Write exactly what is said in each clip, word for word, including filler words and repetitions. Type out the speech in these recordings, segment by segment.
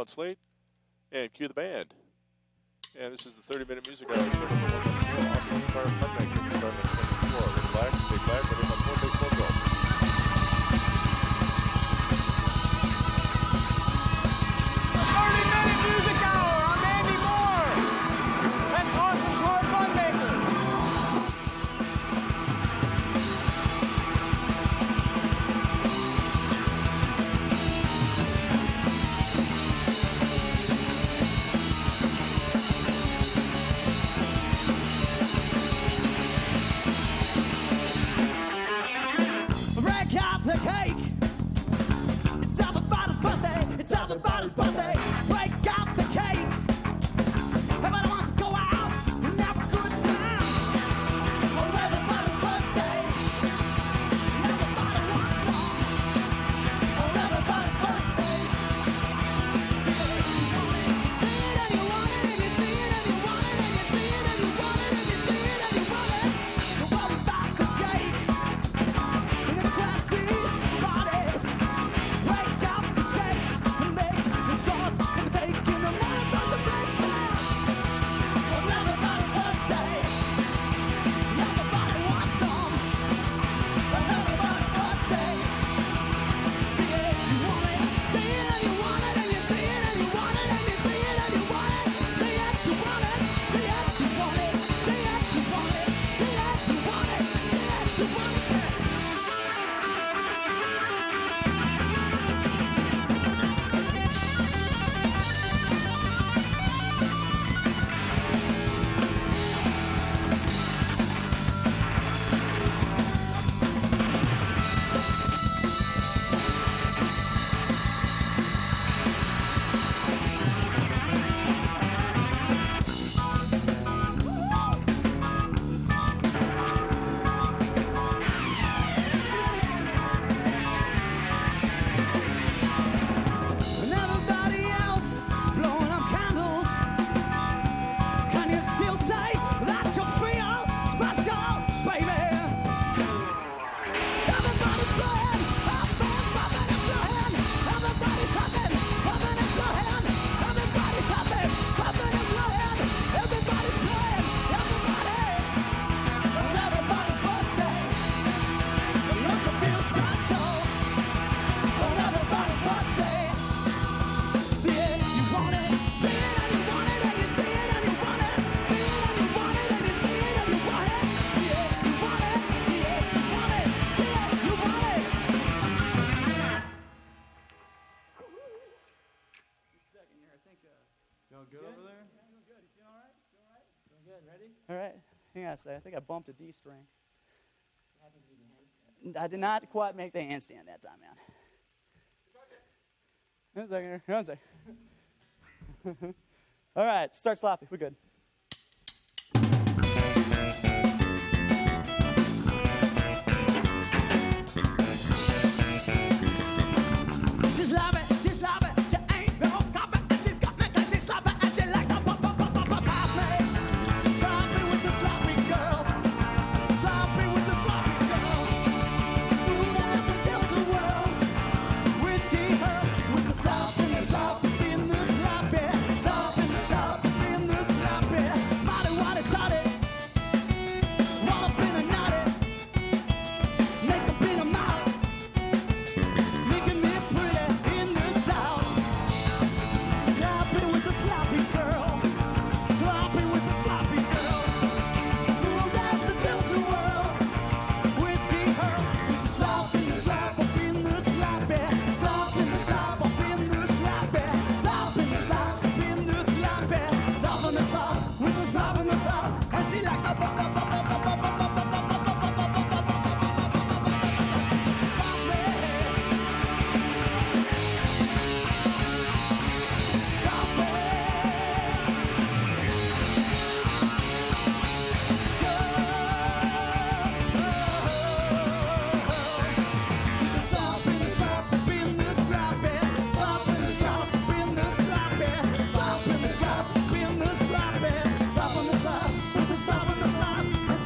on Slate, and cue the band. And this is the thirty-minute music hour. Austin Guitar Funmaker, starting at twenty-four. Relax, stay back, but in my four big photo. thirty-minute music hour. I'm Andy Moore. That's Austin Guitar Funmaker. The cake. It's everybody's birthday. It's everybody's birthday. Break out the cake. Everybody wants to go out and have a good time. Oh, everybody's birthday. Everybody wants some. Oh, everybody's birthday. See it and you want it, and you see it and you want it, and you see it and you want it, and you see it and you want it. Don't worry about the jakes. In the class bodies, break out the shakes and make the straws and the cake in the morning from the big sound. On everybody's birthday, everybody wants some. On everybody's birthday, see it, you want it, see it and you want it, and you see it and you want it, and you see it and you want it, see it, you want it, see it, you want it, see it, you want it, see it, you want it, see it, you want it. When everybody else is blowing up candles, can you still say that you're feel special, baby? Everybody's playing, everybody's popping up your hand. Everybody's happy, popping up your hand. Everybody's happy, popping up your hand. Everybody's playing, everybody. On everybody's birthday, don't you feel special? On everybody's birthday. See it, you want it, see it and you want it, and you see it and you want it, see it and you want it, and you see it and you want it, see it, you want it, see it, you want it, see it, you want it. Second here, I think. Uh, Feeling good over there? yeah, doing good. You feeling all right? Feeling all right? Feeling good. Ready? All right. Hang on a second. I think I bumped a D string. I did not quite make the handstand that time, man. One second here. One second. All right, start sloppy. We're good. She's sloppy, she's sloppy, she ain't no copy, and she's got me 'cause she's sloppy, and she likes to pop, pop, pop, pop, pop, pop me. Sloppy with the sloppy girl, sloppy with the sloppy girl. Smooth as a tilt-a-whirl, whiskey her with the slop and the slop in the sloppy, slop and the slop in the sloppy. Body waddy toddy, roll up in a knotty, make up in a mouth, making me pretty in the south. Sloppy with the sloppy girl, sloppy with the sloppy girl. Smooth as a tilt-a-whirl, whiskey her with the slop and the slop up in the sloppy, slop and the slop up in the sloppy, slop and the slop up in the sloppy, slop and the slop with the slop and the slop, and she likes to pop, pop, pop, pop, pop, pop, pop, pop, pop, pop, pop, pop, pop, pop, pop, pop, slop and the slop up in the sloppy, slop and the slop up in the sloppy, slop and the slop up in the sloppy, slop and the slop with the slop and the slop, and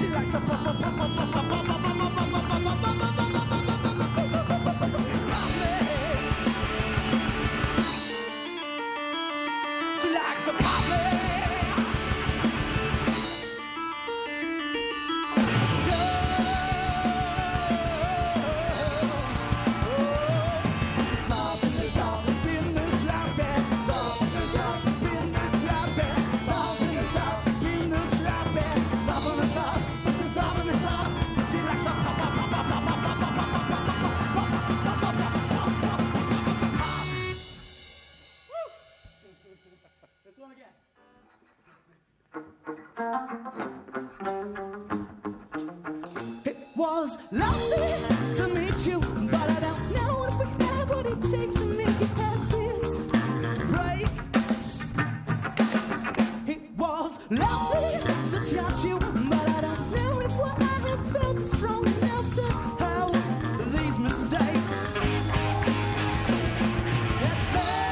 was lovely to meet you, but I don't know if we have what it takes to make it past this break. It was lovely to touch you, but I don't know if what I have felt is strong enough to help these mistakes. It's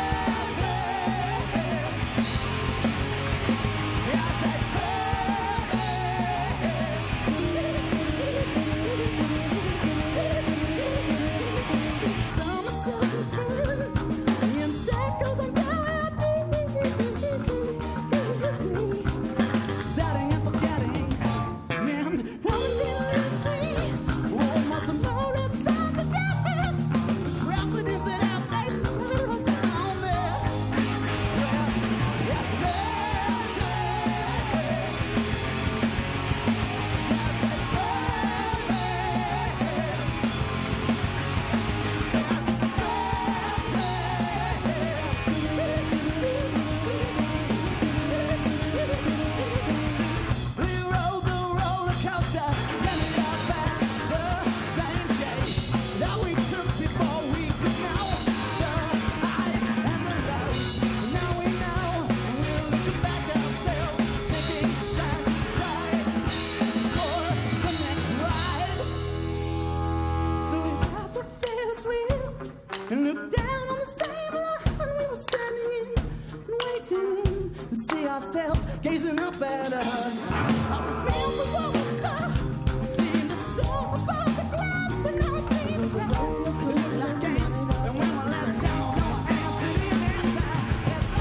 and looked down on the same line we were standing in, and waiting to see ourselves gazing up at us. I remember what we saw, seeing the soul above the clouds, but now I see the clouds so close like ants. And when we let down on our hands in the answer, it's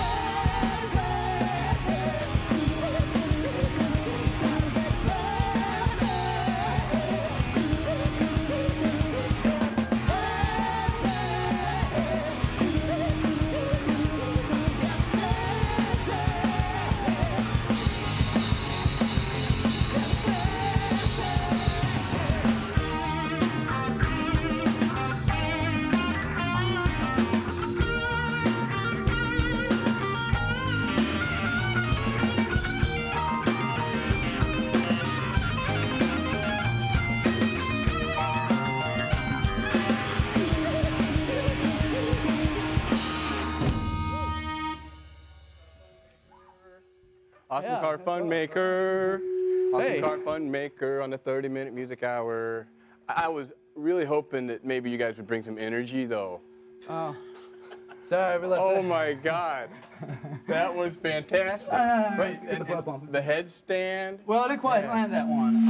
Awesome Yeah, Car that's Fun Maker. Awesome Hey. Car Fun Maker on the thirty minute music hour. I I was really hoping that maybe you guys would bring some energy, though. Oh, sorry, we left. Oh that. my God. That was fantastic. Uh, Right, get the and- club and bumping. the headstand. Well, I didn't quite Yeah. land that one.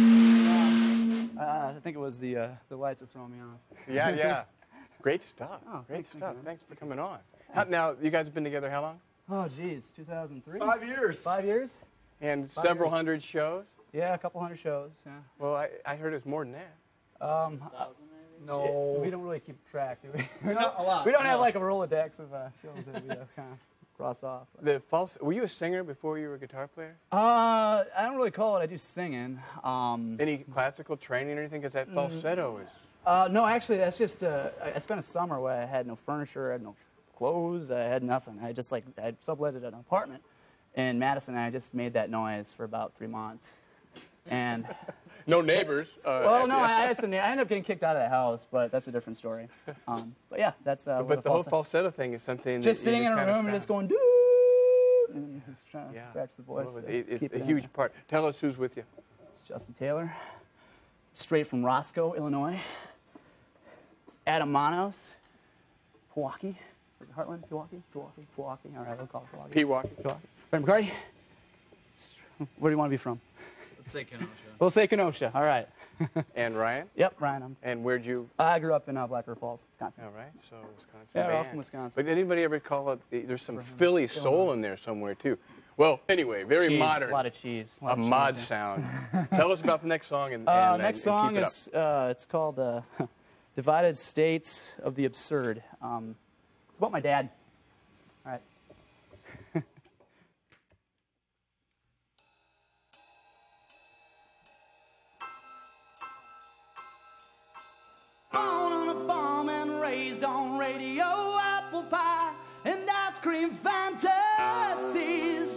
Well, uh, I think it was the uh, the lights that throwing me off. Yeah, yeah. Great stuff. Oh, Great thanks, stuff. man. Thanks for coming on. How, now, you guys have been together how long? Oh, geez, two thousand three. Five years. Five years? And Five several years. hundred shows? Yeah, a couple hundred shows. Yeah. Well, I, I heard it's more than that. Um, No. we don't really keep track, do we? we Not don't, a lot, We don't have no. like a Rolodex of uh, shows that we uh, kind of cross off. The false, were you a singer before you were a guitar player? Uh, I don't really call it. I do singing. Um, Any classical training or anything? Because that falsetto is. Uh, no, actually, that's just, uh, I I spent a summer where I had no furniture, I had no clothes, I had nothing. I just, like, I had subletted an apartment in Madison, and I just made that noise for about three months. And, No neighbors. Uh, well, no, yeah. I, I, had some, I ended up getting kicked out of that house, but that's a different story. Um, but yeah, that's uh, But what the a whole falsetto- falsetto thing is something Just that you sitting in a kind of room and found. just going, doo, and just trying to Yeah. scratch the voice. Well, to it- it's keep a it in huge there. part. Tell us who's with you. It's Justin Taylor, straight from Roscoe, Illinois. It's Adam Manos, Pewaukee. Was it Heartland? Pewaukee? Pewaukee? Pewaukee. All right, we'll call it Pewaukee. Pewaukee. Pewaukee. Brent McCarty. Where do you want to be from? Let's say Kenosha. We'll say Kenosha. All right. And Ryan. Yep, Ryan. I'm, And where'd you? I grew up in uh, Black River Falls, Wisconsin. All right. So Wisconsin. Yeah, we're all band. from Wisconsin. But did anybody ever call it? There's some Philly soul in there somewhere too. Well, anyway, very Cheese, modern. A lot of cheese. lot A of cheese, mod yeah. sound. Tell us about the next song and, Uh, and next and, and song keep it up. is uh, it's called uh, "Divided States of the Absurd." Um, it's about my dad. All right. Born on a farm and raised on radio, apple pie, and ice cream fantasies.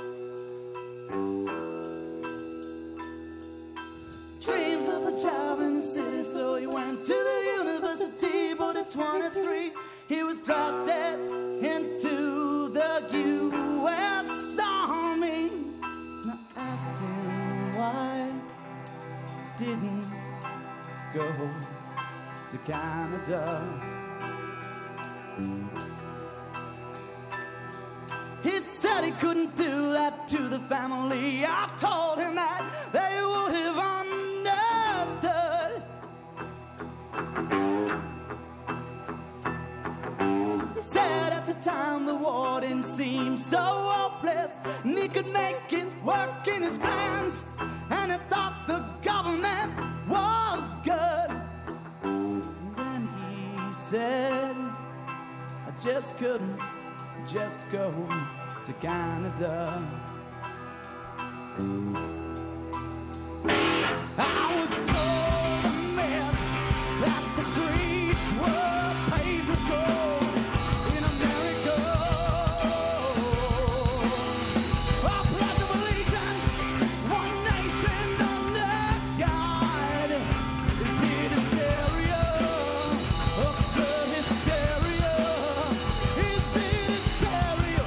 Dreams of a job in didn't go to Canada. He said he couldn't do that to the family. I told him that they would have understood. He said at the time the war didn't seem so hopeless, and he could make it work in his plans, and he thought the government was good. And then he said, I just couldn't just go to Canada. I was told a myth that the streets were paved with gold in America. A pledge of allegiance, one nation under God. Is it hysteria? Absurd hysteria? Is it hysteria?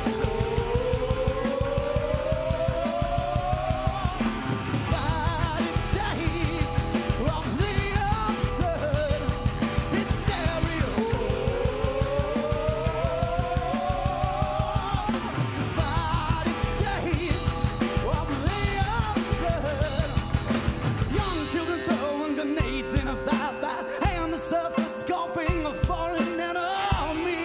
United States of the absurd hysteria. United States of the absurd. Young children throwing grenades in a firefight, and the surface scoping a foreign enemy.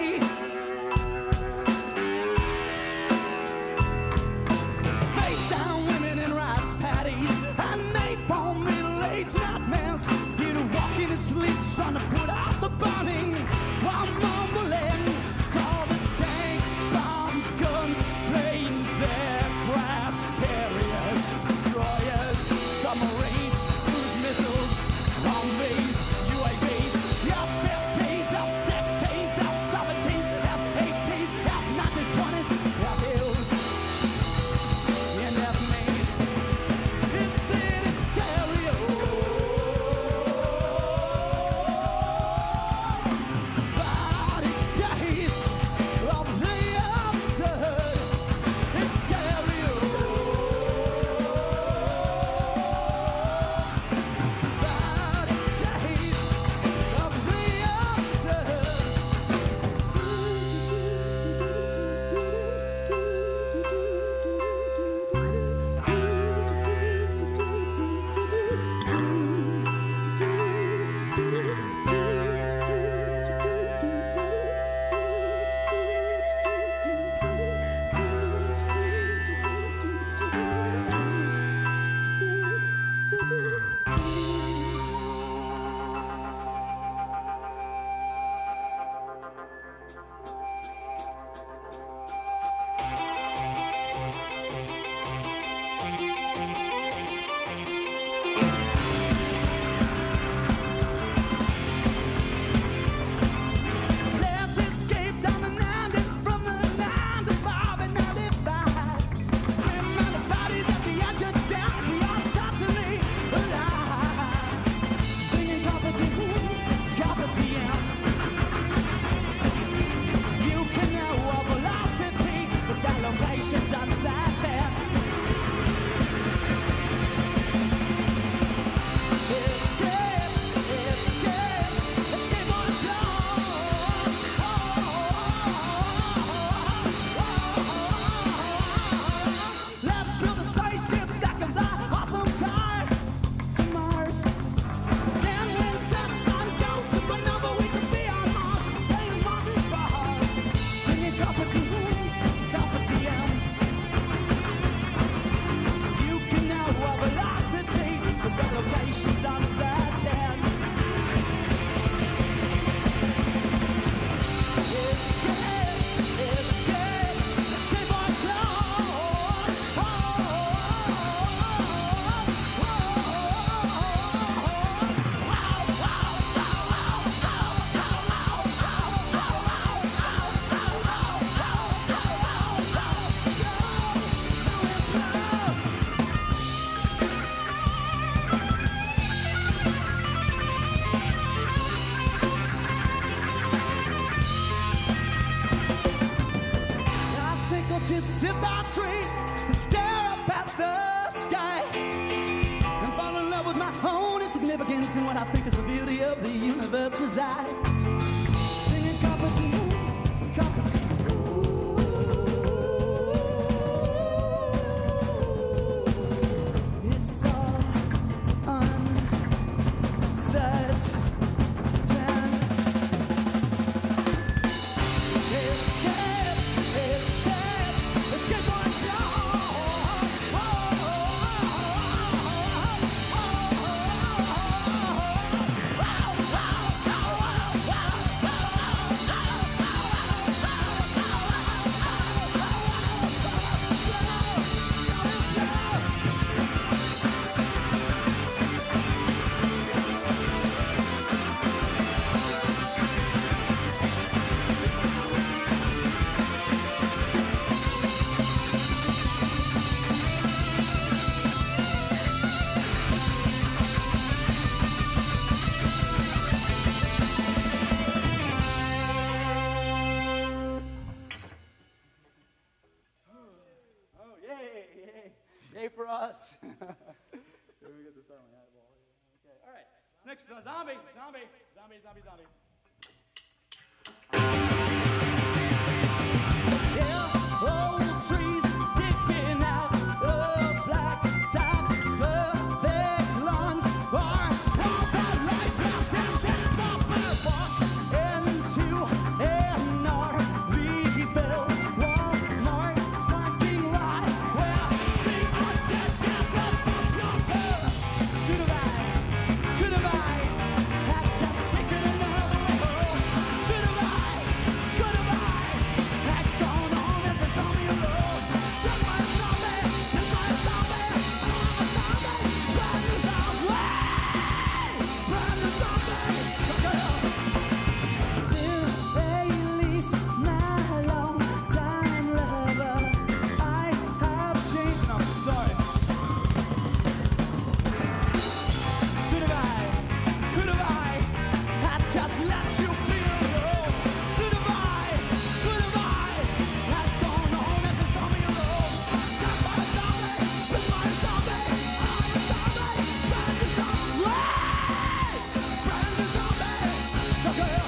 Face down women in rice paddies and napalm middle-aged nightmares. He'd walk in his sleep trying to put out the burning while mumbling. Call the tanks, bombs, guns, planes, aircraft, carriers, destroyers, submarines, cruise missiles, zombies, U A Vs, F fifteens, F sixteens, F seventeens, F eighteens, F nineteens, twenties, F hills, and F mains. Is it hysteria? United States of the absurd hysteria. begins in what I think is the beauty of the universe as I sing in company, company. It's all unsaid. Next, uh, zombie, zombie, zombie, zombie, zombie. Yeah, old trees sticking out of black top, perfect lawns are all that right left and then somewhere walk into an R V built Walmart parking lot where the undead devil for shelter. Should have I? Could have I had just taken another road? Should have I? Could have I had gone on as a zombie road? Just my zombie, just my zombie, I'm a zombie, brand new zombie, brand new zombie, girl. Till they release my long time lover, I have changed. No, sorry. Should have I? Could have I? Had just let you be alone. Should have I? Could have I? Had gone on as a zombie alone. Just my zombie, just my zombie, I'm a zombie, brand new zombie, brand new zombie, girl.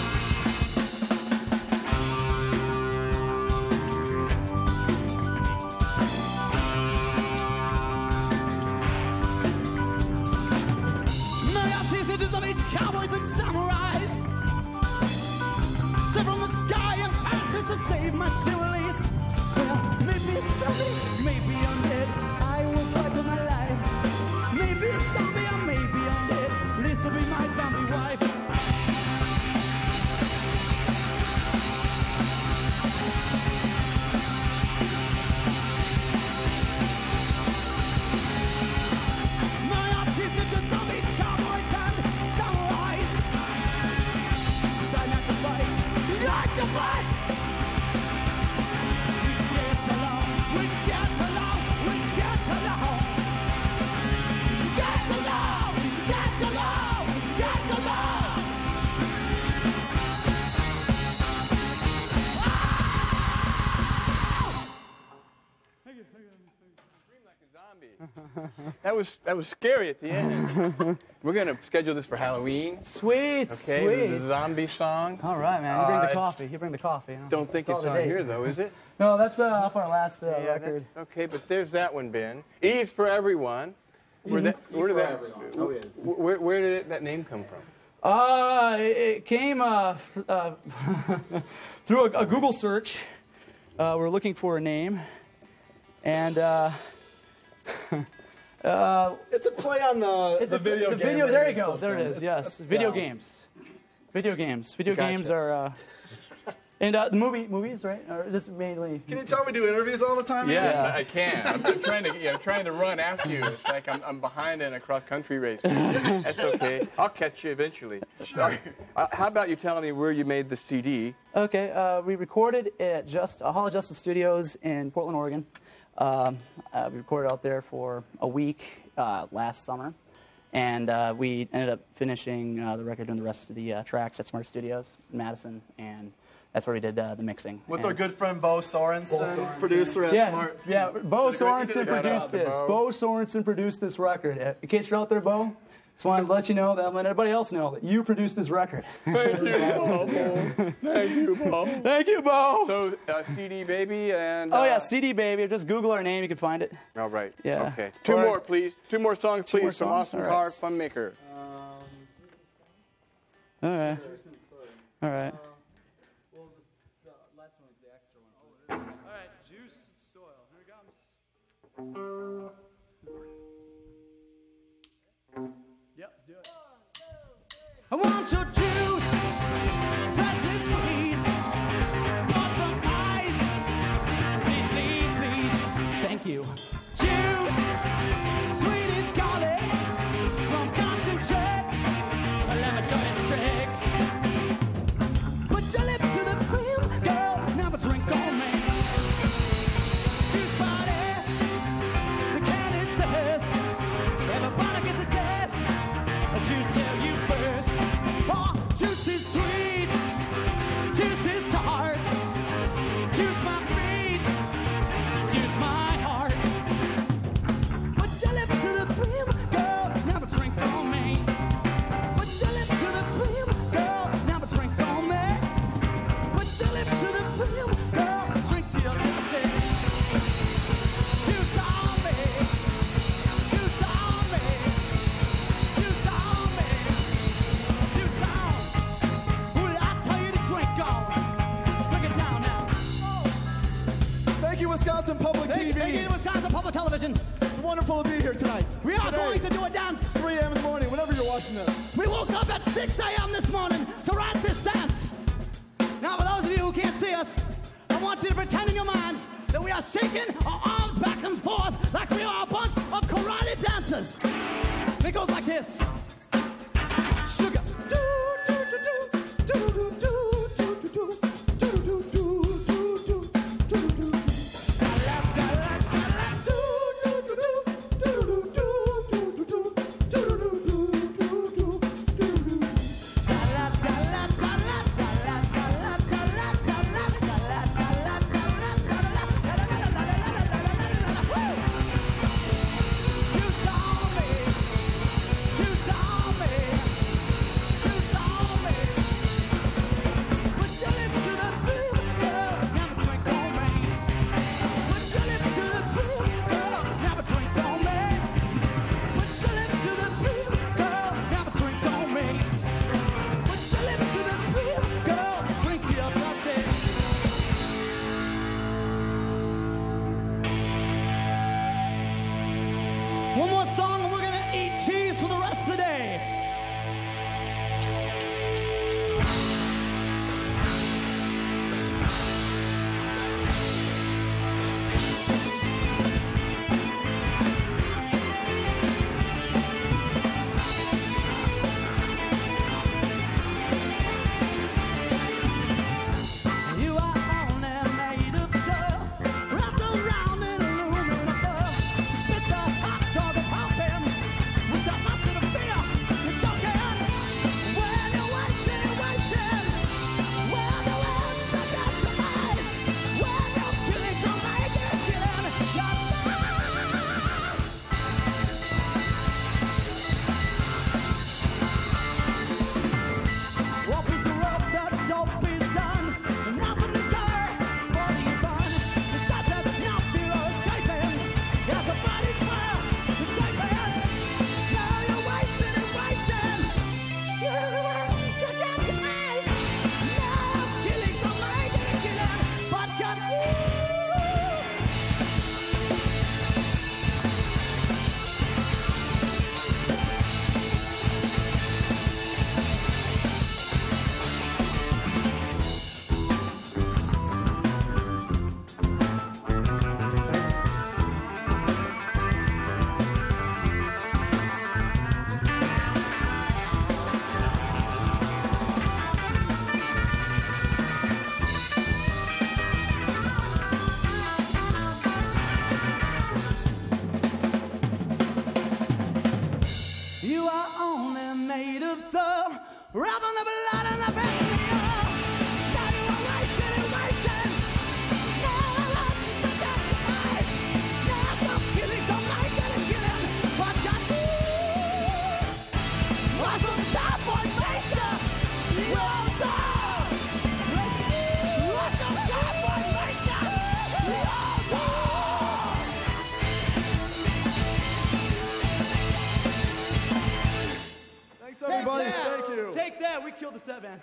Nazis and zombies, cowboys and samurais, sent from the sky and ashes to save my dualies. Well, maybe a zombie, maybe undead, I will fight for my life. Maybe a zombie or maybe undead, this will be my zombie wife. My artistic and zombies, cowboys and samurais, decide not to fight, not to fight. We get along, we get along, we get along. Get along, get along, get along. That was that was scary at the end. We're gonna schedule this for Halloween. Sweet, Okay, sweet. the zombie song. All right, man. You bring Uh, the coffee. You bring the coffee. You know? Don't think Call it's it a on day. here though, is it? No, that's uh, off our last uh, Yeah, that- record. okay, but there's that one, Ben. E's for everyone. Where, that, where did that? Oh, Where, where did it, that name come from? Uh, it it came uh, f- uh, through a, a Google search. Uh, we're looking for a name, and uh, uh, It's a play on the, the it's- video the game. video. There you naming go. system. There it is. It's- Yes, it's- video yeah. games. Video games. Video Gotcha. games are. Uh, and uh, the movie, movies, right? Or just mainly. Can you tell me do interviews all the time? Yeah, I can. I'm, I'm trying to, yeah, I'm trying to run after you. It's like I'm, I'm behind in a cross-country race. That's okay. I'll catch you eventually. Sure. Uh, how about you telling me where you made the C D? Okay, uh, we recorded at just uh, Hall of Justice Studios in Portland, Oregon. Um, uh, we recorded out there for a week uh, last summer, and uh, we ended up finishing uh, the record and the rest of the uh, tracks at Smart Studios in Madison, and that's where we did uh, the mixing. With and, our good friend Bo Sorensen, producer at yeah, Smart. yeah. Bo Did a great- he did a Sorensen great produced job. this. Bo Sorensen produced this record. Uh, In case you're out there, Bo, Just wanted to let you know that, and let everybody else know that you produced this record. Thank you, Bo. Thank you, Bo. Thank you, Bo. So, uh, C D Baby and... Oh, uh, yeah, C D Baby. Just Google our name. You can find it. All right. Yeah. Okay. Two Or- more, please. Two more songs, please, more from songs? Awesome All Car right. Funmaker. All right. All right. Well, the last one is the extra one. All right, Juice Soil. Here it comes. Yep, let's do it. I want your juice, freshly squeezed, bought from ice. Please, please, please. Thank you. Juice, sweet as garlic, from concentrate. Let me show you the trick. Put your lips to the brim, girl, now a drink on me. Juice body, the cannon's thirst. Everybody gets a test. A juice till you burst. Oh, juice is sweet, juice is tart. Juice my feet, juice my heart. Put your lips to the brim, girl, now a drink on me. Put your lips to the brim, girl, now a drink on me. Put your lips to the brim, girl, drink till you're thirsty. Juice on me, juice on me, juice on me, juice on. Who did I tell you to drink on? Bring it down now. Thank you, Wisconsin Public Thank, T V. thank you, Wisconsin Public Television. It's wonderful to be here tonight. We are Today, going to do a dance. three a.m. in the morning, whenever you're watching this. We woke up at six a.m. this morning to write this dance. Now, for those of you who can't see us, I want you to pretend in your mind that we are shaking our arms back and forth like we are a bunch of karate dancers. And it goes like this. Sugar. Do, do, do, do, do, do, do, do, do, do, do, do, do, do, do, do. Da, la, da, la, da, la, do, do, do, do, do, do, do, do, do, do, do, do, do, do. Da, la, da, la, da, la, da, la, da, la, da, la, da, la, da, la, da, la, da, la, da, la, da, la, la, la, la, la, la, la, la, la, la. Woo! Juice on me, juice on me, juice on me. Put your lips to the brim, girl, now a drink on me. Put your lips to the brim, girl, now a drink on me. Put your lips to the brim, girl, now a drink on me. Put your lips to the brim, girl, drink till you're thirsty. One more song and we're gonna eat cheese for the rest of the day. You are only made of soil, wrapped around in aluminum foil. With the hot dog pumping, with the mustard of fear, you're talking. When you're wasting, wasting, when the world's stuck out your eyes, when you're killing, come make it, killing your One piece of rope, the dope is done. Nothing to go, sporting and fun. It's such a not feel escaping. Yes, a body's fire, escaping. Now you're wasting and wasting. You're wasting, check out your eyes. Now I'm killing, so making it killing. But just you. You are only made of soil, rather than the blood and the breath of the earth. Now you are wasting and wasting. Now I'm lost, so that's your eyes. Now I'm killing, so make it a killing. But just take that. We killed the set band.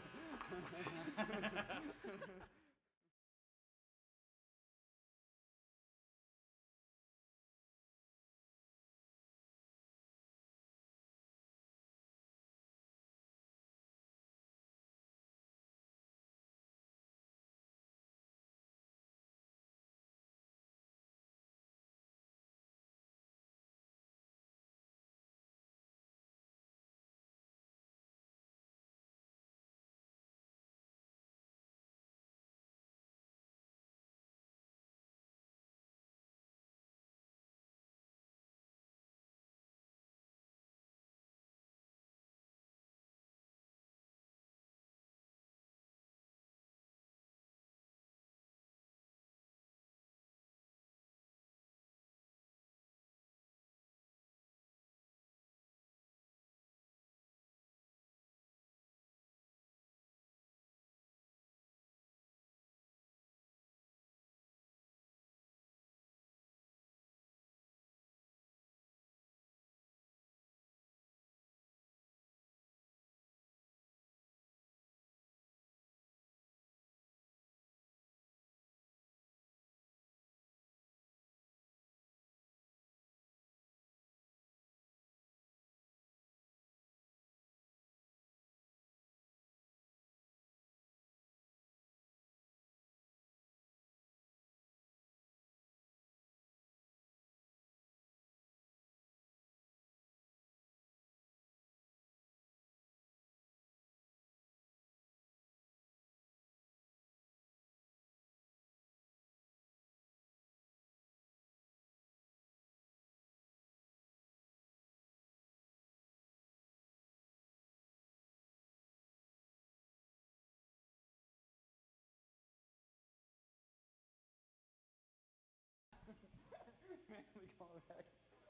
We call it back.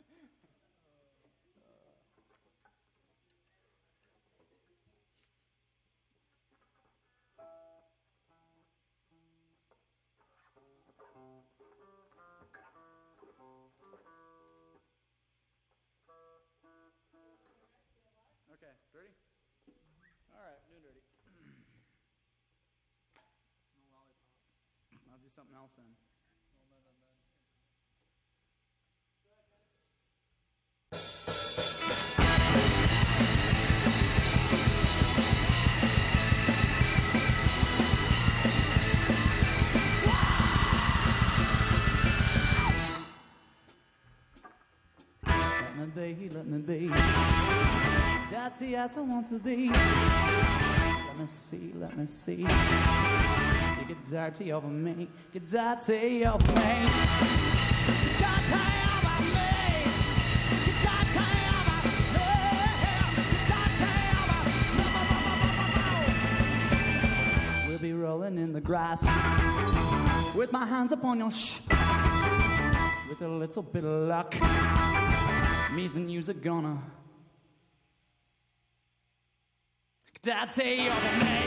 Okay, dirty? All right, new dirty. No lollipop. I'll do something else then. Let me be, let me be dirty as I want to be. Let me see, let me see. You get dirty over me, get dirty over me. Get dirty over me. Get dirty over me. Get dirty over me. We'll be rolling in the grass with my hands upon your shh. With a little bit of luck, me's and you's are gonna dirty over me.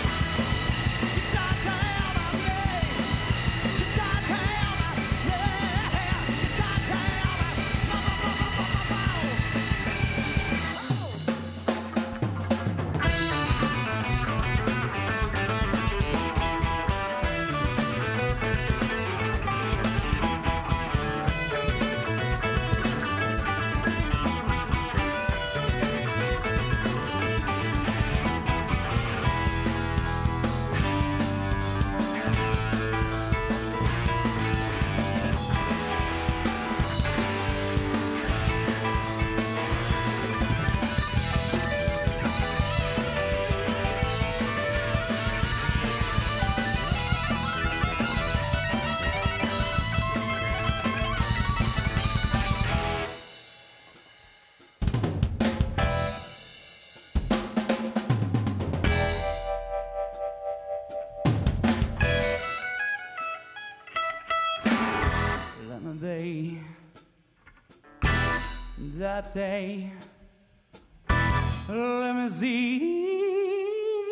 Dirty, let me see.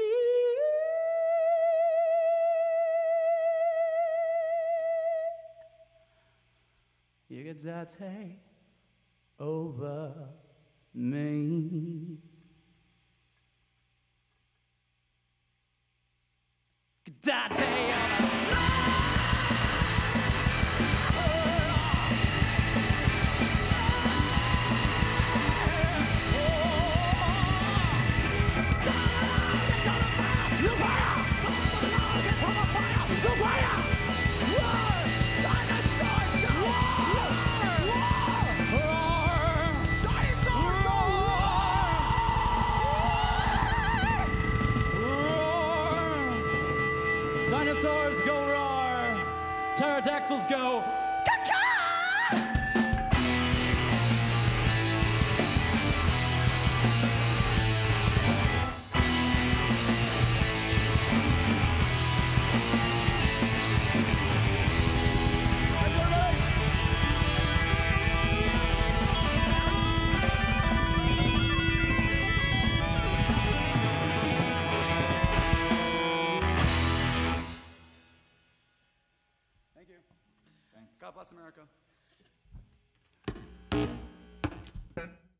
You get dirty over me. Dinosaurs go roar. Pterodactyls go. Thank you. God bless America.